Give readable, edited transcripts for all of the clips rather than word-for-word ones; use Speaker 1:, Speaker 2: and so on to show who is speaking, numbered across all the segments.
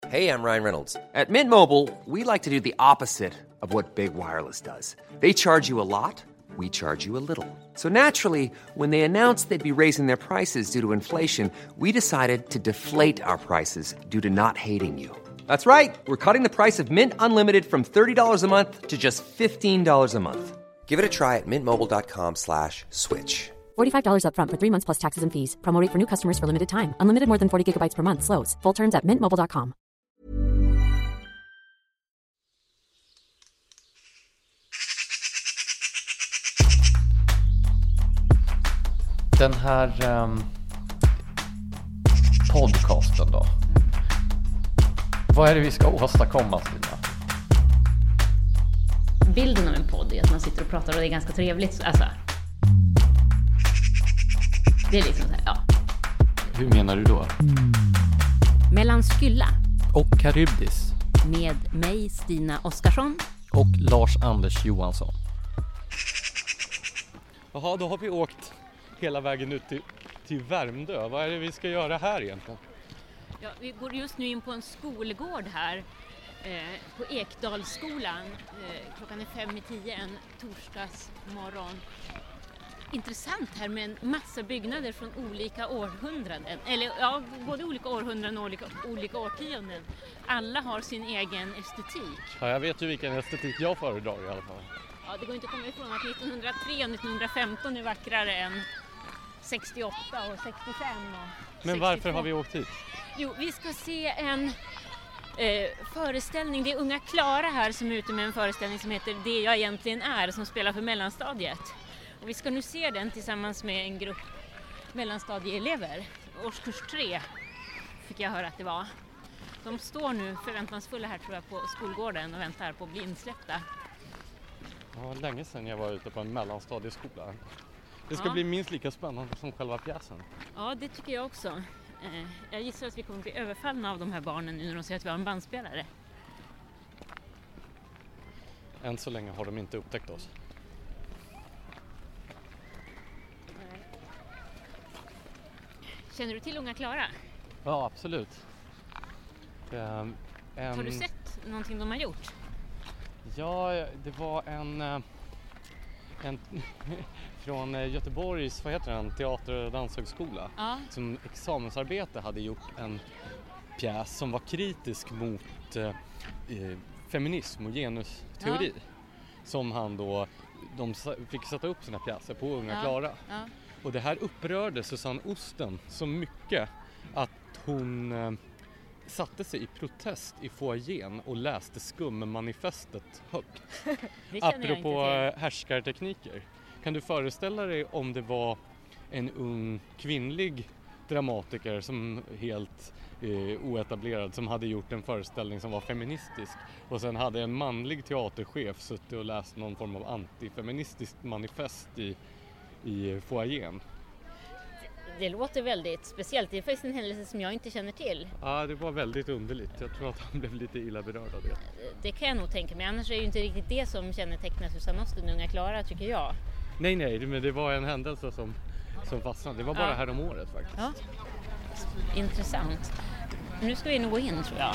Speaker 1: Hey, I'm Ryan Reynolds. At Mint Mobile, we like to do the opposite of what Big Wireless does. They charge you a lot, we charge you a little. So naturally, when they announced they'd be raising their prices due to inflation, we decided to deflate our prices due to not hating you. That's right. We're cutting the price of Mint Unlimited from $30 a month to just $15 a month. Give it a try at mintmobile.com/switch.
Speaker 2: $45 up front for 3 months plus taxes and fees. Promo rate for new customers for limited time. Unlimited more than 40 gigabytes per month. Slows full terms at mintmobile.com.
Speaker 3: Den här podcasten då. Vad är det vi ska åstadkomma, Stina?
Speaker 4: Bilden av en podd är att man sitter och pratar och det är ganska trevligt. Alltså, det är liksom så här, ja.
Speaker 3: Hur menar du då?
Speaker 4: Mellan Skylla
Speaker 3: Och Karybdis.
Speaker 4: med mig, Stina Oskarsson.
Speaker 3: Och Lars-Anders Johansson. Jaha, då har vi åkt hela vägen ut till Värmdö. Vad är det vi ska göra här egentligen?
Speaker 4: Ja, vi går just nu in på en skolgård här på Ekdalsskolan. Klockan är 5:10 en torsdagsmorgon. Intressant här med en massa byggnader från olika århundraden. Eller ja, både olika århundraden och olika årtionden. Alla har sin egen estetik.
Speaker 3: Ja, jag vet ju vilken estetik jag föredrar i alla fall.
Speaker 4: Ja, det går inte att komma ifrån att 1903 och 1915 är vackrare än 68 och 65 och 62.
Speaker 3: Men varför har vi åkt hit?
Speaker 4: Jo, vi ska se en föreställning. Det är unga Klara här som är ute med en föreställning som heter Det jag egentligen är, som spelar för mellanstadiet. Och vi ska nu se den tillsammans med en grupp mellanstadieelever. Årskurs 3 fick jag höra att det var. De står nu förväntansfulla här tror jag på skolgården och väntar på att bli insläppta.
Speaker 3: Ja, länge sedan jag var ute på en mellanstadieskola. Det ska bli minst lika spännande som själva pjäsen.
Speaker 4: Ja, det tycker jag också. Jag gissar att vi kommer bli överfallna av de här barnen nu när de säger att vi har en bandspelare.
Speaker 3: Än så länge har de inte upptäckt oss.
Speaker 4: Känner du till unga Klara?
Speaker 3: Ja, absolut.
Speaker 4: Har du sett någonting de har gjort?
Speaker 3: Ja, det var en från Göteborgs, vad heter den, teater- och danshögskola, som examensarbete hade gjort en pjäs som var kritisk mot feminism och genusteori. Som han då, de fick sätta upp sina pjäser på unga Klara. Och det här upprörde Susanne Osten så mycket att hon satte sig i protest i foajén och läste skummanifestet högt. Apropå härskartekniker. Kan du föreställa dig om det var en ung kvinnlig dramatiker som helt oetablerad som hade gjort en föreställning som var feministisk och sen hade en manlig teaterchef suttit och läst någon form av antifeministiskt manifest i foajén?
Speaker 4: Det låter väldigt speciellt. Det är faktiskt en händelse som jag inte känner till.
Speaker 3: Ja, det var väldigt underligt. Jag tror att han blev lite illa berörd av det.
Speaker 4: Det kan jag nog tänka mig. Annars är det ju inte riktigt det som kännetecknar Susanne Osten, unga Klara, tycker jag.
Speaker 3: Nej, men det var en händelse som fastnade. Det var bara här om året faktiskt.
Speaker 4: Ja. Intressant. Nu ska vi nog gå in, tror jag.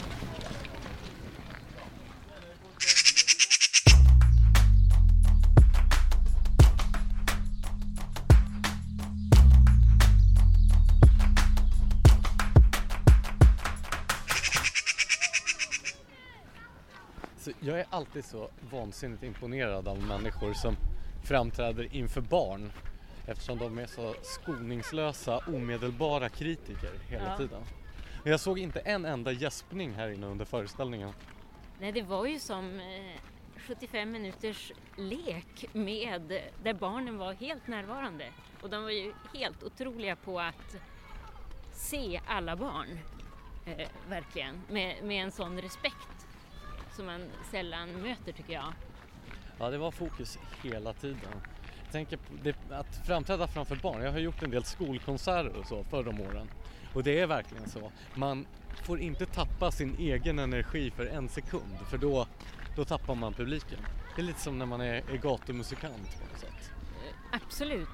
Speaker 3: Så jag är alltid så vansinnigt imponerad av människor som framträder inför barn eftersom de är så skoningslösa, omedelbara kritiker hela tiden. Men jag såg inte en enda gäspning här inne under föreställningen.
Speaker 4: Nej, det var ju som 75 minuters lek med där barnen var helt närvarande. Och de var ju helt otroliga på att se alla barn, verkligen, med en sån respekt som man sällan möter, tycker jag.
Speaker 3: Ja, det var fokus hela tiden. Jag tänker på det, att framträda framför barn. Jag har gjort en del skolkonserter och så förra åren. Och det är verkligen så. Man får inte tappa sin egen energi för en sekund. För då tappar man publiken. Det är lite som när man är gatumusikant på något sätt.
Speaker 4: Absolut.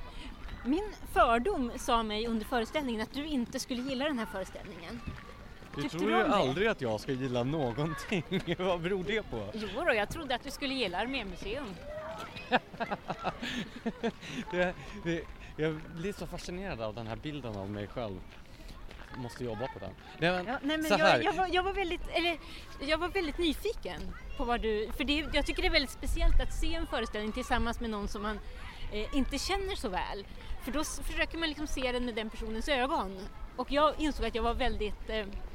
Speaker 4: Min fördom sa mig under föreställningen att du inte skulle gilla den här föreställningen.
Speaker 3: Du tror ju aldrig att jag ska gilla någonting. Vad beror det på?
Speaker 4: Jo då, jag trodde att du skulle gilla Armémuseum.
Speaker 3: Jag blir så fascinerad av den här bilden av mig själv. Jag måste jobba på den.
Speaker 4: Jag var väldigt nyfiken på vad du... För jag tycker det är väldigt speciellt att se en föreställning tillsammans med någon som man inte känner så väl. För då försöker man liksom se den med den personens ögon. Och jag insåg att jag var väldigt...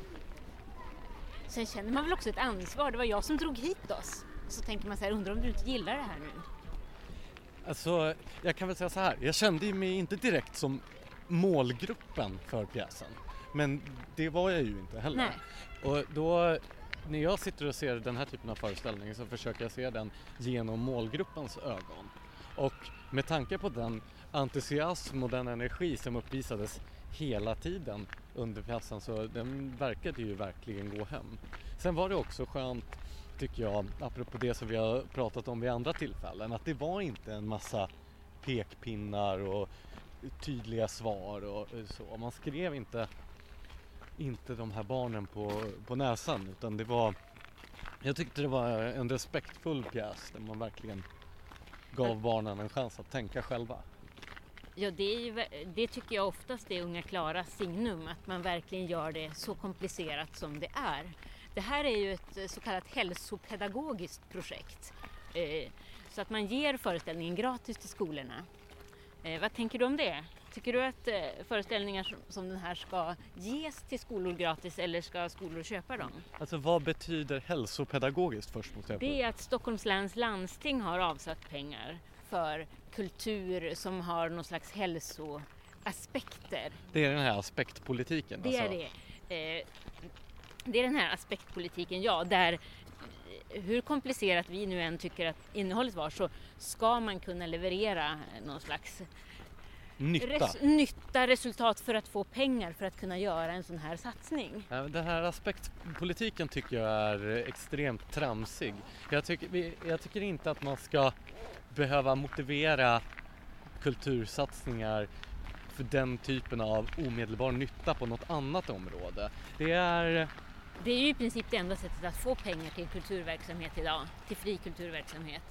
Speaker 4: Sen känner man väl också ett ansvar. Det var jag som drog hit oss. Så tänker man så här, undrar om du inte gillar det här nu?
Speaker 3: Alltså, jag kan väl säga så här. Jag kände mig inte direkt som målgruppen för pjäsen. Men det var jag ju inte heller.
Speaker 4: Nej.
Speaker 3: Och då, när jag sitter och ser den här typen av föreställning så försöker jag se den genom målgruppens ögon. Och med tanke på den entusiasm och den energi som uppvisades hela tiden under pjäsen så den verkade ju verkligen gå hem. Sen var det också skönt, tycker jag, apropå det som vi har pratat om vid andra tillfällen, att det var inte en massa pekpinnar och tydliga svar och så. Man skrev inte de här barnen på näsan, utan det var, jag tyckte det var en respektfull pjäs där man verkligen gav barnen en chans att tänka själva.
Speaker 4: Ja, det tycker jag oftast är Unga Klaras signum, att man verkligen gör det så komplicerat som det är. Det här är ju ett så kallat hälsopedagogiskt projekt. Så att man ger föreställningen gratis till skolorna. Vad tänker du om det? Tycker du att föreställningar som den här ska ges till skolor gratis eller ska skolor köpa dem?
Speaker 3: Alltså vad betyder hälsopedagogiskt först mot det?
Speaker 4: Det är att Stockholms läns landsting har avsatt pengar för kultur som har någon slags hälsoaspekter.
Speaker 3: Det är den här aspektpolitiken?
Speaker 4: Det är det. Det är den här aspektpolitiken, ja, där hur komplicerat vi nu än tycker att innehållet var så ska man kunna leverera någon slags nytta resultat för att få pengar för att kunna göra en sån här satsning.
Speaker 3: Den här aspektpolitiken tycker jag är extremt tramsig. Jag tycker inte att man ska behöva motivera kultursatsningar för den typen av omedelbar nytta på något annat område. Det är
Speaker 4: ju i princip det enda sättet att få pengar till kulturverksamhet idag, till fri kulturverksamhet.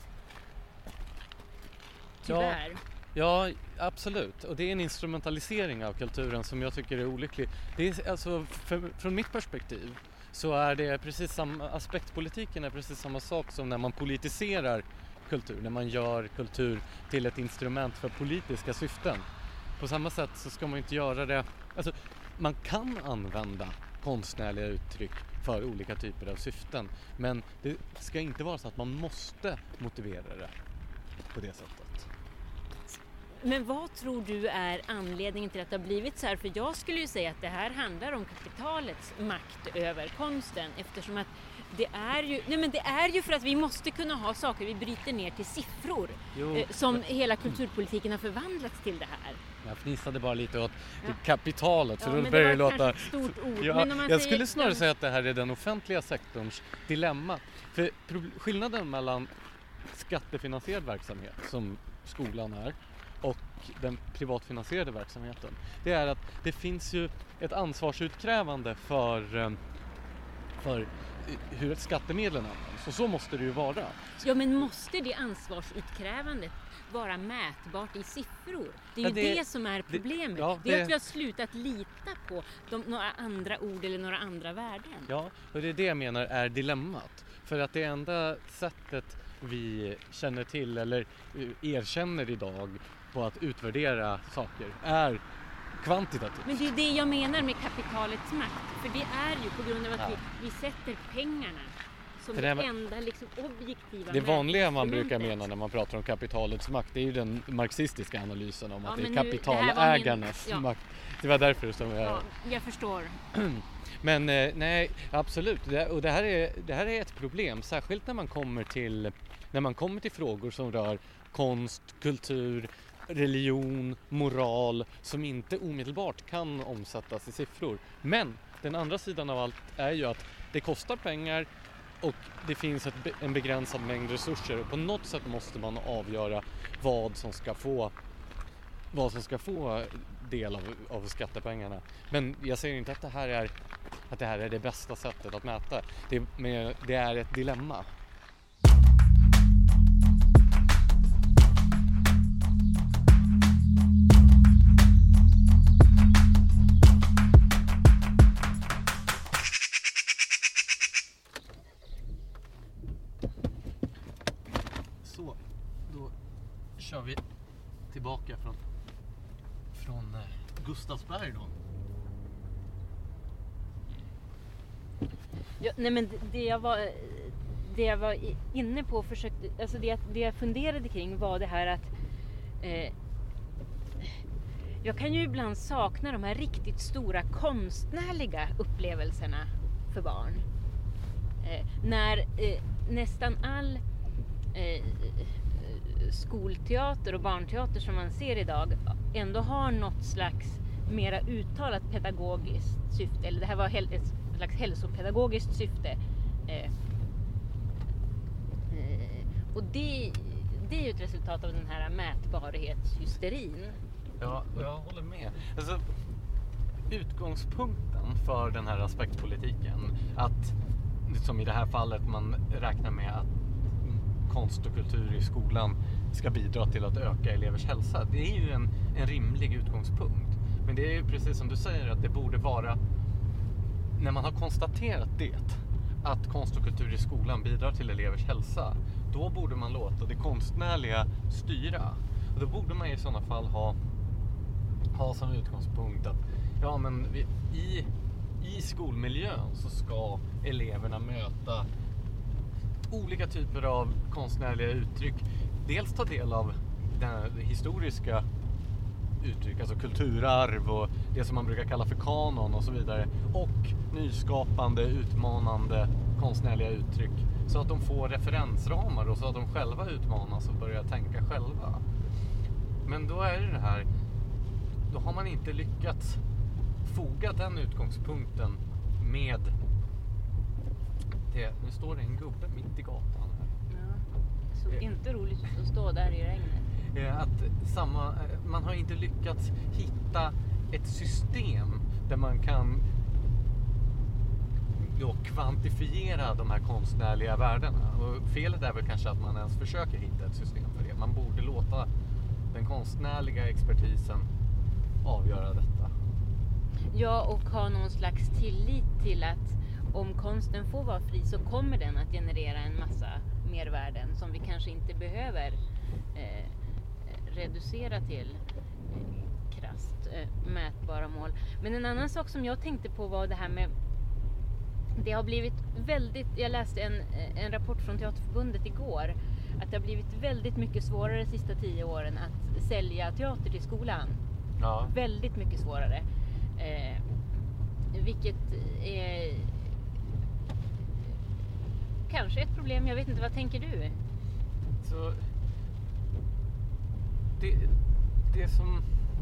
Speaker 4: Tyvärr.
Speaker 3: Ja, absolut. Och det är en instrumentalisering av kulturen som jag tycker är olycklig. Det är, alltså, från mitt perspektiv så är det precis samma, aspektpolitiken är precis samma sak som när man politiserar kultur, när man gör kultur till ett instrument för politiska syften. På samma sätt så ska man inte göra det, alltså man kan använda konstnärliga uttryck för olika typer av syften, men det ska inte vara så att man måste motivera det på det sättet.
Speaker 4: Men vad tror du är anledningen till att det har blivit så här? För jag skulle ju säga att det här handlar om kapitalets makt över konsten, eftersom att det är ju för att vi måste kunna ha saker vi bryter ner till siffror som hela kulturpolitiken har förvandlats till det här.
Speaker 3: Jag fnissade bara lite åt kapitalet, för då börjar det låta
Speaker 4: ett stort ord.
Speaker 3: Ja,
Speaker 4: Men
Speaker 3: jag skulle snarare säga att det här är den offentliga sektorns dilemma. För skillnaden mellan skattefinansierad verksamhet som skolan är och den privatfinansierade verksamheten, det är att det finns ju ett ansvarsutkrävande för hur ett skattemedel används, och så måste det ju vara. Ja,
Speaker 4: men måste det ansvarsutkrävandet vara mätbart i siffror? Det är ju det som är problemet. Det är att vi har slutat lita på några andra ord eller några andra värden.
Speaker 3: Ja, och det är det jag menar är dilemmat. För att det enda sättet vi känner till eller erkänner idag på att utvärdera saker är kvantitativt.
Speaker 4: Men det är det jag menar med kapitalets makt. För det är ju på grund av att vi sätter pengarna som det enda liksom objektiva.
Speaker 3: Det vanliga man brukar mena när man pratar om kapitalets makt, det är ju den marxistiska analysen om att det är kapitalägarnas makt. Det var därför som jag...
Speaker 4: Ja, jag förstår.
Speaker 3: Men nej, absolut. Och det här är ett problem, särskilt när man kommer till frågor som rör konst, kultur, religion, moral, som inte omedelbart kan omsättas i siffror. Men den andra sidan av allt är ju att det kostar pengar och det finns en begränsad mängd resurser, och på något sätt måste man avgöra vad som ska få del av skattepengarna. Men jag säger inte att det här är att det här är det bästa sättet att mäta. Det är ett dilemma. Så, då kör vi tillbaka från Gustavsberg då.
Speaker 4: Ja, nej men det jag var inne på och försökte, alltså det jag funderade kring var det här att jag kan ju ibland sakna de här riktigt stora konstnärliga upplevelserna för barn. När nästan all skolteater och barnteater som man ser idag ändå har något slags mera uttalat pedagogiskt syfte, eller det här var ett slags hälsopedagogiskt syfte. Och det är ju ett resultat av den här mätbarhetshysterin.
Speaker 3: Ja, jag håller med. Alltså, utgångspunkten för den här aspektpolitiken, att som i det här fallet man räknar med att konst och kultur i skolan ska bidra till att öka elevers hälsa. Det är ju en rimlig utgångspunkt. Men det är ju precis som du säger att det borde vara, när man har konstaterat det, att konst och kultur i skolan bidrar till elevers hälsa, då borde man låta det konstnärliga styra. Och då borde man i sådana fall ha som utgångspunkt att ja, men i skolmiljön så ska eleverna möta olika typer av konstnärliga uttryck. Dels ta del av den historiska uttryck, alltså kulturarv och det som man brukar kalla för kanon och så vidare, och nyskapande, utmanande konstnärliga uttryck, så att de får referensramar och så att de själva utmanas och börjar tänka själva. Men då är det här, då har man inte lyckats foga den utgångspunkten med det. Nu står det en gubbe mitt i gatan här.
Speaker 4: Ja, så inte roligt att stå där i regnet.
Speaker 3: Man har inte lyckats hitta ett system där man kan då kvantifiera de här konstnärliga värdena. Och felet är väl kanske att man ens försöker hitta ett system för det. Man borde låta den konstnärliga expertisen avgöra detta.
Speaker 4: Ja, och ha någon slags tillit till att om konsten får vara fri så kommer den att generera en massa mervärden som vi kanske inte behöver reducera till krasst mätbara mål. Men en annan sak som jag tänkte på var det här med, det har blivit väldigt, jag läste en rapport från Teaterförbundet igår, att det har blivit väldigt mycket svårare de sista 10 åren att sälja teater till skolan.
Speaker 3: Ja.
Speaker 4: Väldigt mycket svårare. Vilket är kanske ett problem, jag vet inte, vad tänker du?
Speaker 3: Så det som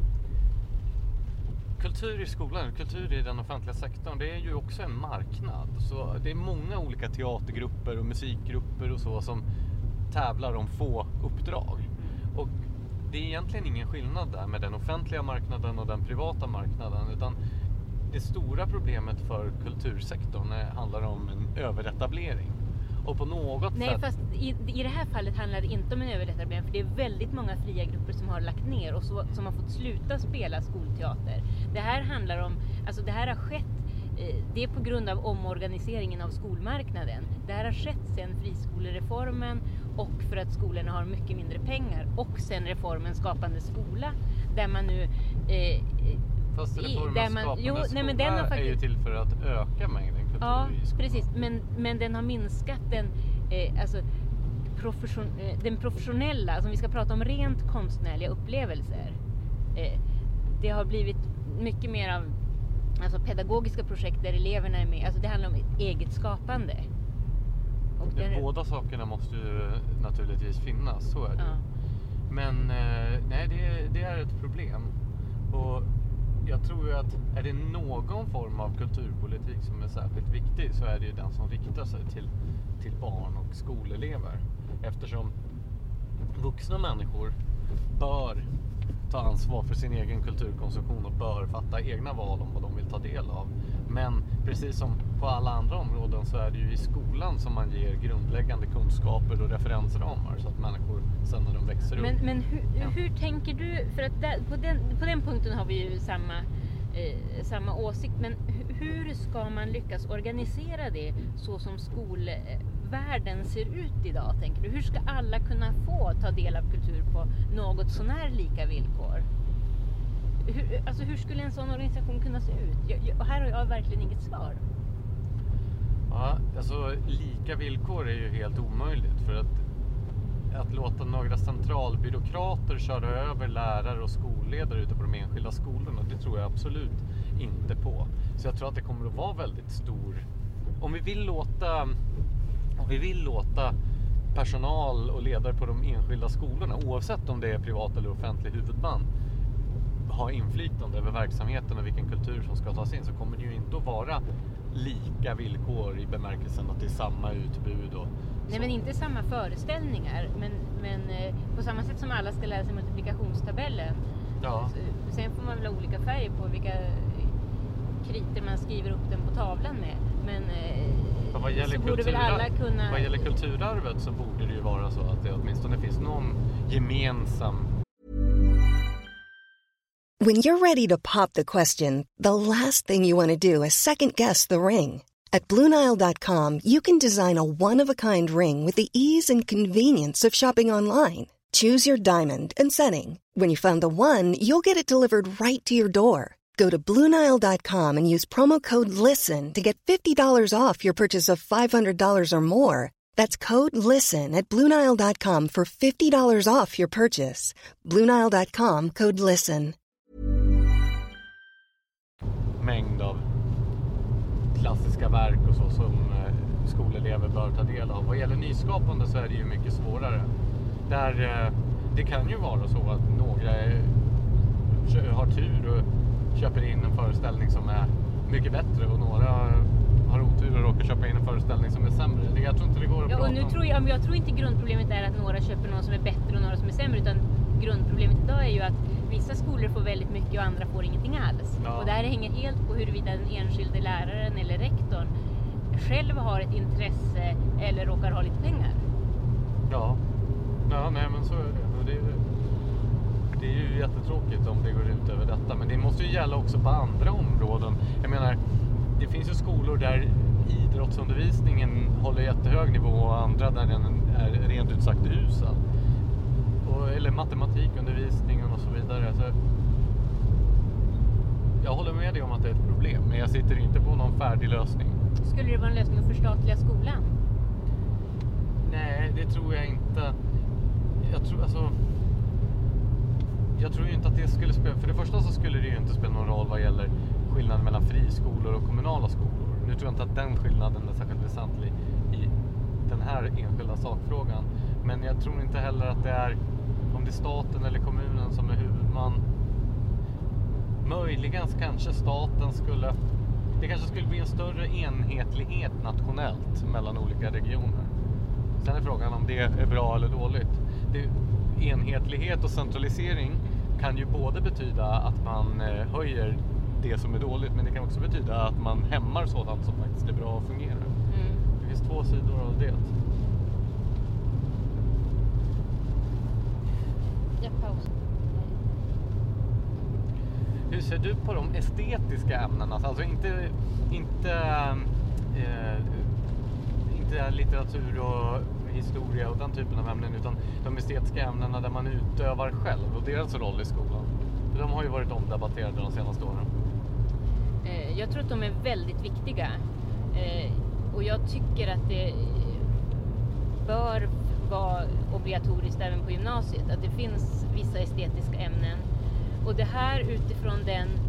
Speaker 3: kultur i skolan, kultur i den offentliga sektorn, det är ju också en marknad. Så det är många olika teatergrupper och musikgrupper och så som tävlar om få uppdrag. Och det är egentligen ingen skillnad där med den offentliga marknaden och den privata marknaden, utan det stora problemet för kultursektorn handlar om en överetablering. Och på något sätt...
Speaker 4: Nej, fast i det här fallet handlar det inte om en överetablering, för det är väldigt många fria grupper som har lagt ner och som har fått sluta spela skolteater. Det här handlar om, alltså det här har skett, det är på grund av omorganiseringen av skolmarknaden. Det här har skett sedan friskolereformen och för att skolorna har mycket mindre pengar, och sen reformen Skapande skola, där man nu...
Speaker 3: Fast reformen Skapande skola är ju till för att öka mängden kultur i skolan.
Speaker 4: Precis, men den har minskat den professionella, alltså om vi ska prata om rent konstnärliga upplevelser. Det har blivit mycket mer av alltså pedagogiska projekt där eleverna är med, alltså det handlar om eget skapande. Och
Speaker 3: båda sakerna måste ju naturligtvis finnas, så är det.
Speaker 4: Ja.
Speaker 3: Men nej, det är ett problem. Och jag tror ju att är det någon form av kulturpolitik som är särskilt viktig, så är det ju den som riktar sig till barn och skolelever. Eftersom vuxna människor bör ta ansvar för sin egen kulturkonsumtion och bör fatta egna val om vad de vill ta del av. Men precis som på alla andra områden så är det ju i skolan som man ger grundläggande kunskaper och referensramar så att människor sen när de växer upp.
Speaker 4: Men hur tänker du? För att på den punkten har vi ju samma åsikt. Men hur ska man lyckas organisera det så som skolvärlden ser ut idag, tänker du? Hur ska alla kunna få ta del av kultur på något sånär lika villkor? Hur skulle en sån organisation kunna se ut? Och här har jag verkligen inget svar.
Speaker 3: Ja, alltså lika villkor är ju helt omöjligt, för att låta några centralbyråkrater köra över lärare och skolledare ute på de enskilda skolorna, det tror jag absolut inte på. Så jag tror att det kommer att vara väldigt stor... Om vi vill låta personal och ledare på de enskilda skolorna, oavsett om det är privat eller offentlig huvudman, ha inflytande över verksamheten och vilken kultur som ska tas in, så kommer det ju inte att vara lika villkor i bemärkelsen att det är samma utbud och
Speaker 4: nej, men inte samma föreställningar, men på samma sätt som alla ska lära sig multiplikationstabellen.
Speaker 3: Ja.
Speaker 4: Sen får man väl ha olika färger på vilka kriter man skriver upp den på tavlan med. Men
Speaker 3: vad gäller
Speaker 4: så borde väl alla kunna...
Speaker 3: Vad gäller kulturarvet så borde det ju vara så att det åtminstone finns någon gemensam...
Speaker 5: When you're ready to pop the question, the last thing you want to do is second-guess the ring. At BlueNile.com, you can design a one-of-a-kind ring with the ease and convenience of shopping online. Choose your diamond and setting. When you find the one, you'll get it delivered right to your door. Go to BlueNile.com and use promo code LISTEN to get $50 off your purchase of $500 or more. That's code LISTEN at BlueNile.com for $50 off your purchase. BlueNile.com, code LISTEN.
Speaker 3: Mängd av klassiska verk och så som skolelever bör ta del av. Vad gäller nyskapande så är det ju mycket svårare. Det kan ju vara så att några har tur och köper in en föreställning som är mycket bättre och några har otur och råkar köpa in en föreställning som är sämre. Jag tror inte det går att prata om.
Speaker 4: Jag tror inte grundproblemet är att några köper någon som är bättre och några som är sämre, utan grundproblemet idag är ju att vissa skolor får väldigt mycket och andra får ingenting alls. Ja. Och det här hänger helt på huruvida den enskilde läraren eller rektorn själv har ett intresse eller råkar ha lite pengar.
Speaker 3: Ja, nej men så är det. Det är ju jättetråkigt om det går ut över detta, men det måste ju gälla också på andra områden. Jag menar, det finns ju skolor där idrottsundervisningen håller jättehög nivå och andra där den är rent ut sagt usel. Eller matematikundervisningen och så vidare. Så jag håller med dig om att det är ett problem, men jag sitter inte på någon färdig lösning.
Speaker 4: Skulle det vara en lösning att förstatliga skolan?
Speaker 3: Nej, det tror jag inte. Jag tror ju inte att det skulle spela... För det första så skulle det ju inte spela någon roll vad gäller skillnaden mellan friskolor och kommunala skolor. Nu tror jag inte att den skillnaden är särskilt väsentlig i den här enskilda sakfrågan. Men jag tror inte heller att det är, om det är staten eller kommunen som är huvudman. Möjligen kanske staten skulle... Det kanske skulle bli en större enhetlighet nationellt mellan olika regioner. Sen är frågan om det är bra eller dåligt. Enhetlighet och centralisering kan ju både betyda att man höjer det som är dåligt, men det kan också betyda att man hämmar sådant som faktiskt är bra och fungerar. Det finns två sidor av det. Hur ser du på de estetiska ämnena? Alltså inte litteratur och historia och den typen av ämnen, utan de estetiska ämnena där man utövar själv och deras roll i skolan. De har ju varit omdebatterade de senaste åren.
Speaker 4: Jag tror att de är väldigt viktiga. Och jag tycker att det bör vara obligatoriskt även på gymnasiet. Att det finns vissa estetiska ämnen. Och det här utifrån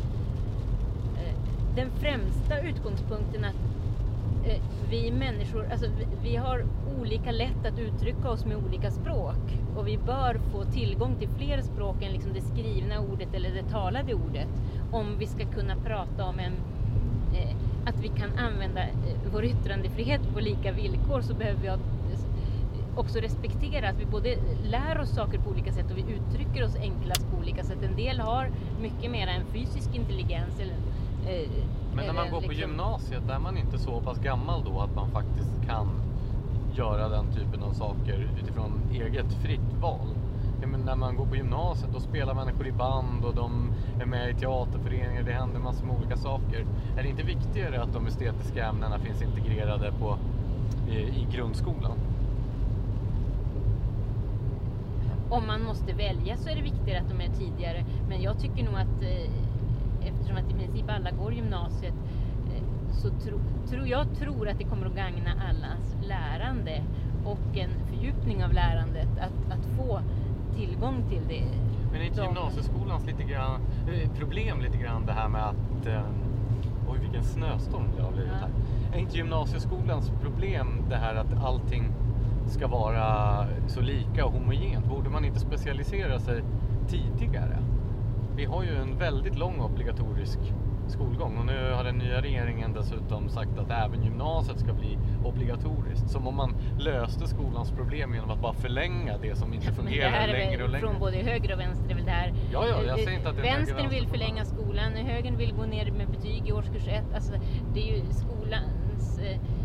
Speaker 4: den främsta utgångspunkten att vi människor, alltså vi har olika lätt att uttrycka oss med olika språk. Och vi bör få tillgång till fler språk än liksom det skrivna ordet eller det talade ordet. Om vi ska kunna prata om att vi kan använda vår yttrandefrihet på lika villkor, så behöver vi också respektera att vi både lär oss saker på olika sätt och vi uttrycker oss enklast på olika sätt. En del har mycket mer en fysisk intelligens eller
Speaker 3: Men när man går på gymnasiet är man inte så pass gammal då att man faktiskt kan göra den typen av saker utifrån eget fritt val. Men när man går på gymnasiet då spelar människor i band och de är med i teaterföreningar, det händer massor med olika saker. Är det inte viktigare att de estetiska ämnena finns integrerade i grundskolan?
Speaker 4: Om man måste välja så är det viktigare att de är tidigare. Men jag tycker nog att eftersom att i princip alla går gymnasiet så tror att det kommer att gagna allas lärande och en fördjupning av lärandet att få tillgång till det.
Speaker 3: Men är inte gymnasieskolans problem lite grann det här med att oj vilken snöstorm det har blivit här. Är inte gymnasieskolans problem det här att allting ska vara så lika och homogent? Borde man inte specialisera sig tidigare? Vi har ju en väldigt lång obligatorisk skolgång och nu har den nya regeringen dessutom sagt att även gymnasiet ska bli obligatoriskt. Som om man löste skolans problem genom att bara förlänga det som inte fungerar längre och längre.
Speaker 4: Från både höger och vänster är väl det här.
Speaker 3: Ja, jag säger inte att det är
Speaker 4: vänstern vill förlänga skolan, högern vill gå ner med betyg i årskurs 1. Alltså, det är ju skolans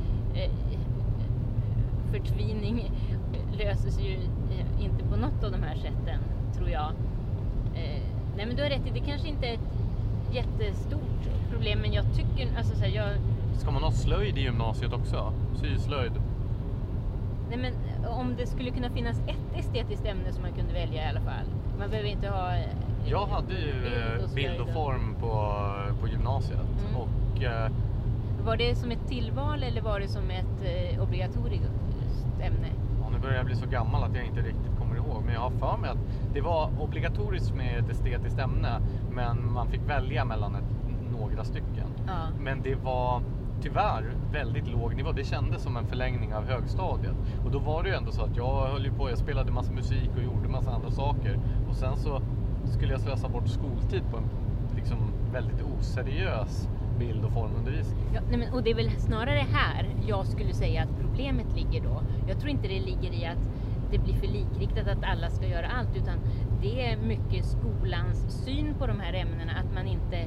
Speaker 4: förtvining löses ju inte på något av de här sätten, tror jag. Nej, men du har rätt i, det kanske inte är ett jättestort problem, men jag tycker alltså så här,
Speaker 3: Ska man ha slöjd i gymnasiet också? Syslöjd?
Speaker 4: Nej, men om det skulle kunna finnas ett estetiskt ämne som man kunde välja i alla fall. Man behöver inte ha
Speaker 3: jag hade ju bild och form på gymnasiet. Och
Speaker 4: var det som ett tillval eller var det som ett obligatoriskt ämne?
Speaker 3: Ja, nu börjar jag bli så gammal att jag inte riktigt kommer ihåg. Men jag har för mig att det var obligatoriskt med ett estetiskt ämne. Men man fick välja mellan några stycken.
Speaker 4: Ja.
Speaker 3: Men det var tyvärr väldigt låg nivå. Det kändes som en förlängning av högstadiet. Och då var det ju ändå så att jag spelade massa musik och gjorde massa andra saker. Och sen så skulle jag slösa bort skoltid på en liksom väldigt oseriös bild- och formundervisning.
Speaker 4: Ja, nej men, och det är väl snarare här jag skulle säga att problemet ligger då. Jag tror inte det ligger i att det blir för likriktat att alla ska göra allt, utan det är mycket skolans syn på de här ämnena, att man inte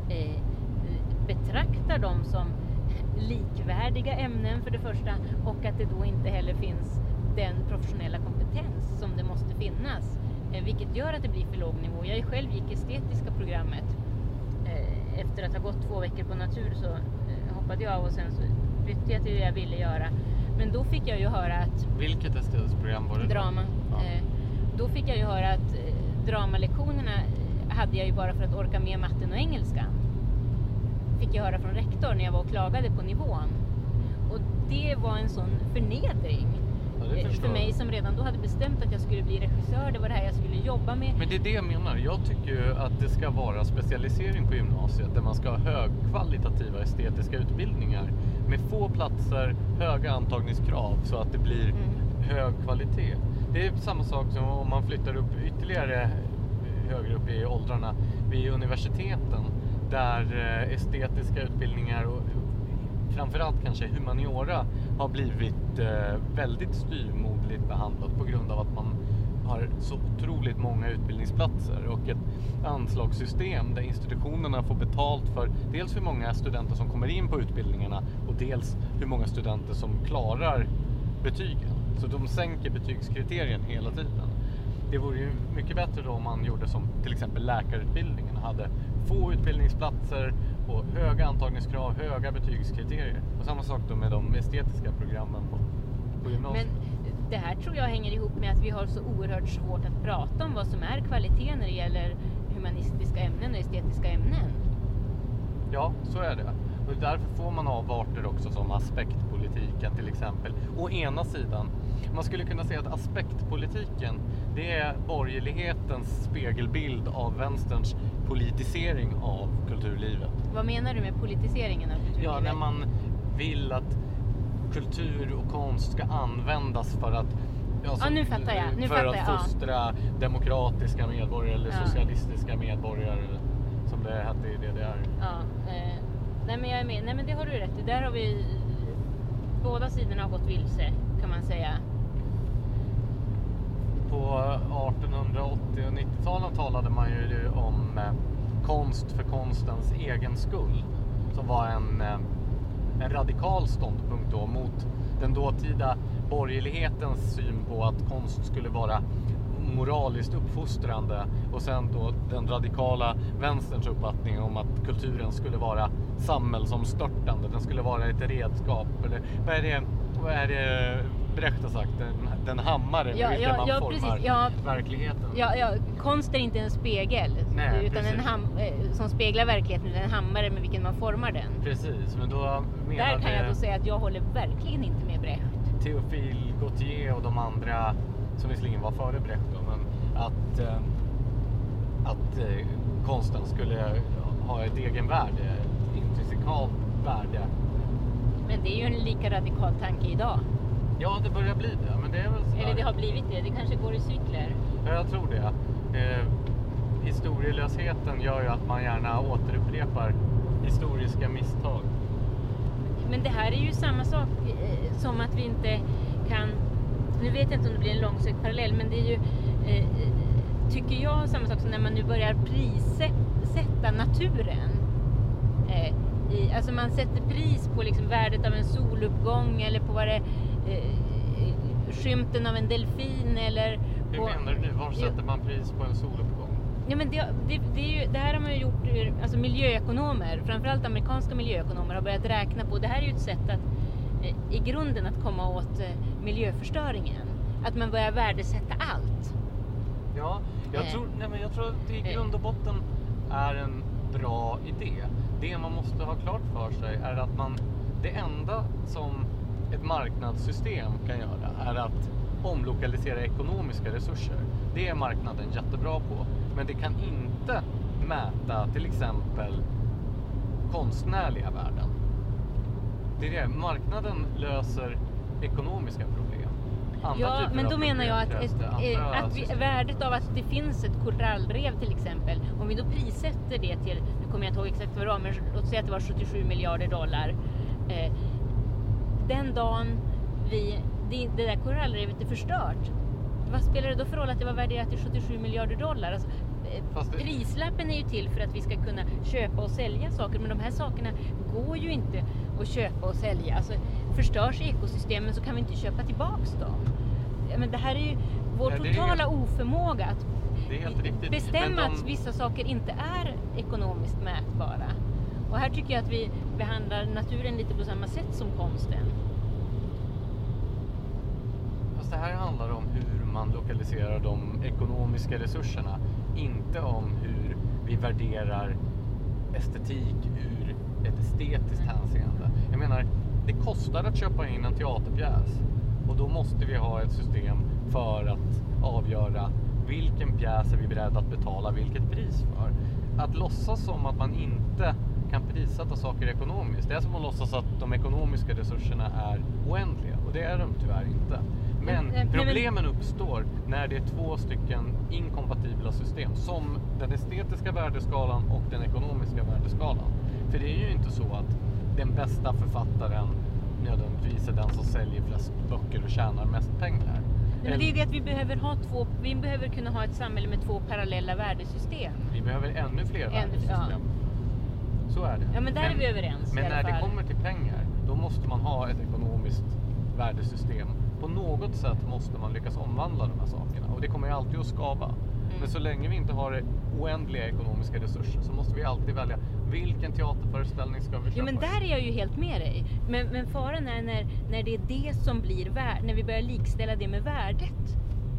Speaker 4: betraktar dem som likvärdiga ämnen för det första, och att det då inte heller finns den professionella kompetens som det måste finnas, vilket gör att det blir för låg nivå. Jag själv gick estetiska programmet. Efter att ha gått 2 veckor på natur så hoppade jag av och sen så flyttade jag till det jag ville göra. Men då fick jag ju höra att...
Speaker 3: Vilket estetiskt program var det?
Speaker 4: Drama.
Speaker 3: Ja.
Speaker 4: Då fick jag ju höra att dramalektionerna hade jag ju bara för att orka med matten och engelska. Fick jag höra från rektor när jag var och klagade på nivån. Och det var en sån förnedring. För mig som redan då hade bestämt att jag skulle bli regissör, det var det här jag skulle jobba med.
Speaker 3: Men det är det jag menar. Jag tycker ju att det ska vara specialisering på gymnasiet där man ska ha högkvalitativa estetiska utbildningar med få platser, höga antagningskrav så att det blir hög kvalitet. Det är samma sak som om man flyttar upp ytterligare högre upp i åldrarna vid universiteten där estetiska utbildningar och framförallt kanske humaniora har blivit väldigt styrmodligt behandlat på grund av att man har så otroligt många utbildningsplatser och ett anslagssystem där institutionerna får betalt för dels hur många studenter som kommer in på utbildningarna och dels hur många studenter som klarar betygen. Så de sänker betygskriterien hela tiden. Det vore ju mycket bättre då om man gjorde som till exempel läkarutbildningen, hade få utbildningsplatser och höga antagningskrav, höga betygskriterier. Och samma sak då med de estetiska programmen på gymnasiet.
Speaker 4: Men det här tror jag hänger ihop med att vi har så oerhört svårt att prata om vad som är kvalitet när det gäller humanistiska ämnen och estetiska ämnen.
Speaker 3: Ja, så är det. Och därför får man avarter också som aspektpolitiken till exempel. Å ena sidan, man skulle kunna säga att aspektpolitiken, det är borgerlighetens spegelbild av vänsterns politisering av kulturlivet.
Speaker 4: Vad menar du med politiseringen av kulturlivet?
Speaker 3: Ja, när man vill att kultur och konst ska användas för att
Speaker 4: nu fattar jag.
Speaker 3: För att fostra demokratiska medborgare eller socialistiska medborgare som det hette i DDR.
Speaker 4: Ja, nej men jag är med. Nej men det har du rätt i. Där har vi båda sidorna har gått vilse, kan man säga.
Speaker 3: På 1880- och 90-talen talade man ju om konst för konstens egen skull. som var en radikal ståndpunkt då mot den dåtida borgerlighetens syn på att konst skulle vara moraliskt uppfostrande, och sen då den radikala vänsterns uppfattning om att kulturen skulle vara samhällsomstörtande, den skulle vara ett redskap, eller vad är det Brecht har sagt, den hammare med vilken man formar verkligheten.
Speaker 4: Konst är inte en spegel.
Speaker 3: Nej,
Speaker 4: utan som speglar verkligheten, en hammare med vilken man formar den.
Speaker 3: Precis, men då
Speaker 4: där kan jag då säga att jag håller verkligen inte med Brecht.
Speaker 3: Théophile Gautier och de andra som visserligen var före Brecht då, men att konsten skulle ha ett egenvärde, ett intrinsikalt värde.
Speaker 4: Men det är ju en lika radikal tanke idag.
Speaker 3: Ja, det börjar bli det, men det är väl
Speaker 4: eller det har blivit det kanske går i cykler.
Speaker 3: Ja, jag tror det. Historielösheten gör ju att man gärna återupprepar historiska misstag.
Speaker 4: Men det här är ju samma sak som att vi inte kan, nu vet jag inte om det blir en långsökt parallell, men det är ju tycker jag samma sak som när man nu börjar prissätta naturen. Alltså man sätter pris på liksom värdet av en soluppgång eller på vad det skymten av en delfin eller
Speaker 3: hur
Speaker 4: på,
Speaker 3: menar du nu? Var sätter man pris på en soluppgång?
Speaker 4: Ja, men det här har man ju gjort, alltså miljöekonomer, framförallt amerikanska miljöekonomer har börjat räkna på. Det här är ju ett sätt att i grunden att komma åt miljöförstöringen. Att man börjar värdesätta allt.
Speaker 3: Ja, jag tror att det i grund och botten är en bra idé. Det man måste ha klart för sig är att det enda som ett marknadssystem kan göra är att omlokalisera ekonomiska resurser. Det är marknaden jättebra på. Men det kan inte mäta till exempel konstnärliga värden. Det är det. Marknaden löser ekonomiska problem.
Speaker 4: Men då menar jag att värdet av att det finns ett korallrev till exempel, om vi då prissätter det till, nu kommer jag inte ihåg exakt vad det var, men låt säga att det var 77 miljarder dollar. Den dagen det där korallrevet är förstört, vad spelar det då för roll att det var värderat till 77 miljarder dollar? Alltså, prislappen är ju till för att vi ska kunna köpa och sälja saker, men de här sakerna går ju inte att köpa och sälja. Alltså, förstörs ekosystemen så kan vi inte köpa tillbaks dem. Men det här är ju vår totala oförmåga att bestämma att vissa saker inte är ekonomiskt mätbara. Och här tycker jag att vi behandlar naturen lite på samma sätt som konsten.
Speaker 3: Fast det här handlar om hur man lokaliserar de ekonomiska resurserna, inte om hur vi värderar estetik ur ett estetiskt hänseende. Jag menar, det kostar att köpa in en teaterpjäs, och då måste vi ha ett system för att avgöra vilken pjäs är vi beredda att betala vilket pris för. Att låtsas som att man inte kan prissätta saker ekonomiskt, det är som att låtsas att de ekonomiska resurserna är oändliga, och det är de tyvärr inte. Men problemen uppstår när det är två stycken inkompatibla system, som den estetiska värdeskalan och den ekonomiska värdeskalan. För det är ju inte så att den bästa författaren nödvändigtvis är den som säljer flest böcker och tjänar mest pengar.
Speaker 4: Men det är det att vi behöver kunna ha ett samhälle med två parallella värdesystem.
Speaker 3: Vi behöver ännu fler värdesystem. Ja. Så är det.
Speaker 4: Ja, men där är vi överens.
Speaker 3: Men när det kommer till pengar, då måste man ha ett ekonomiskt värdesystem. På något sätt måste man lyckas omvandla de här sakerna. Och det kommer ju alltid att skava. Men så länge vi inte har oändliga ekonomiska resurser så måste vi alltid välja vilken teaterföreställning ska vi köpa.
Speaker 4: Jo, men där är jag ju helt med dig. Men faran är när det är det som blir när vi börjar likställa det med värdet.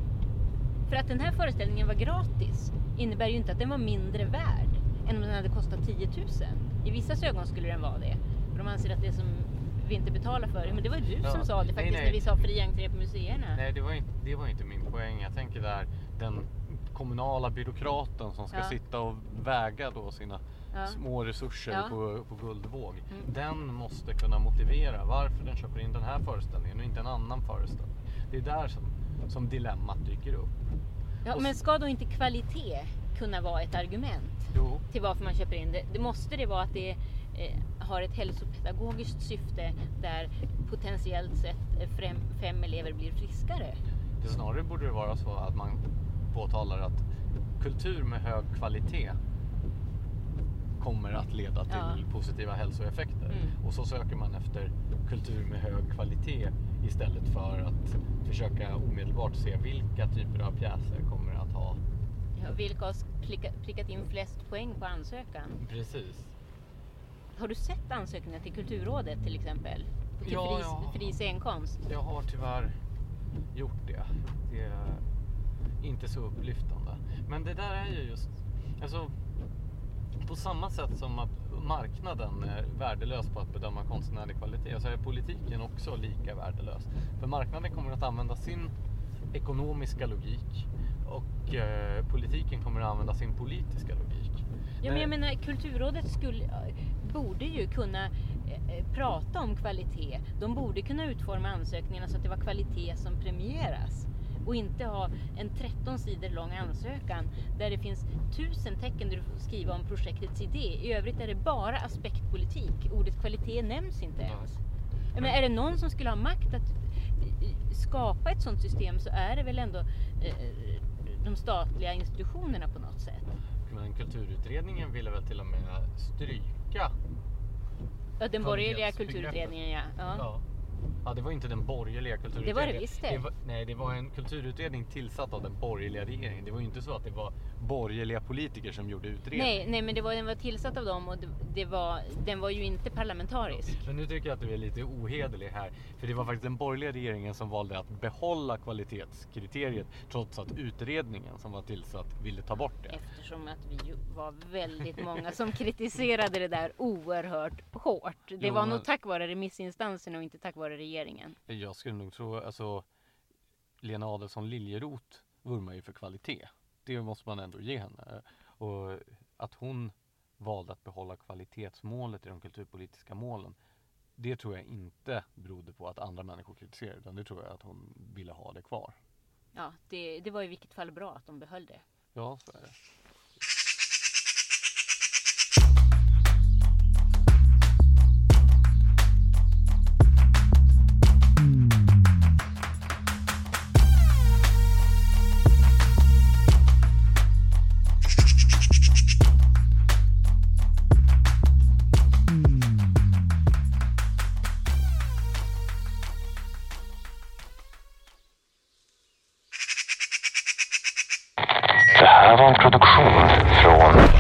Speaker 4: För att den här föreställningen var gratis innebär ju inte att den var mindre värd än om den hade kostat 10 000. I vissa ögon skulle den vara det. För de anser att det som vi inte betalar för. Men det var ju du som sa det faktiskt när vi sa fri entré på museerna.
Speaker 3: Nej, det var inte min poäng. Jag tänker där den kommunala byråkraten som ska sitta och väga då sina små resurser på guldvåg. Den måste kunna motivera varför den köper in den här föreställningen och inte en annan föreställning. Det är där som dilemmat dyker upp.
Speaker 4: Ja, men ska då inte kvalitet kunna vara ett argument till varför man köper in det? Det måste det vara att det har ett hälsopedagogiskt syfte där potentiellt sett 5 elever blir friskare.
Speaker 3: Det snarare borde det vara så att man påtalar att kultur med hög kvalitet kommer att leda till positiva hälsoeffekter. Och så söker man efter kultur med hög kvalitet istället för att försöka omedelbart se vilka typer av pjäser kommer att ha.
Speaker 4: Ja, vilka har prickat in flest poäng på ansökan?
Speaker 3: Precis.
Speaker 4: Har du sett ansökningar till Kulturrådet till exempel? Till fri scenkonst?
Speaker 3: Jag har tyvärr gjort det. Det är inte så upplyftande. Men det där är ju just... Alltså, på samma sätt som att marknaden är värdelös på att bedöma konstnärlig kvalitet, så är politiken också lika värdelös. För marknaden kommer att använda sin ekonomiska logik och politiken kommer att använda sin politiska logik.
Speaker 4: Ja, men jag menar, Kulturrådet borde ju kunna prata om kvalitet. De borde kunna utforma ansökningarna så att det var kvalitet som premieras. Och inte ha en 13 sidor lång ansökan där det finns 1000 tecken där du får skriva om projektets idé. I övrigt är det bara aspektpolitik. Ordet kvalitet nämns inte ens. Men är det någon som skulle ha makt att skapa ett sånt system, så är det väl ändå de statliga institutionerna på något sätt.
Speaker 3: Men kulturutredningen ville väl till och med stryka...
Speaker 4: Ja, den borgerliga kulturutredningen,
Speaker 3: Ja, det var inte den borgerliga kulturutredningen.
Speaker 4: Det var det visst det.
Speaker 3: Det var en kulturutredning tillsatt av den borgerliga regeringen. Det var ju inte så att det var borgerliga politiker som gjorde utredningen.
Speaker 4: Nej, men den var tillsatt av dem och den var ju inte parlamentarisk.
Speaker 3: Men nu tycker jag att du är lite ohederlig här. För det var faktiskt den borgerliga regeringen som valde att behålla kvalitetskriteriet trots att utredningen som var tillsatt ville ta bort det.
Speaker 4: Eftersom att vi var väldigt många som kritiserade det där oerhört hårt. Det var nog tack vare remissinstanserna och inte tack vare regeringen.
Speaker 3: Jag skulle nog tro, alltså Lena Adelsohn Liljeroth vurmar ju för kvalitet. Det måste man ändå ge henne. Och att hon valde att behålla kvalitetsmålet i de kulturpolitiska målen, det tror jag inte berodde på att andra människor kritiserade, utan det tror jag att hon ville ha det kvar.
Speaker 4: Ja, det var i vilket fall bra att de behöll det.
Speaker 3: Ja, så är det.
Speaker 6: Det här var en produktion från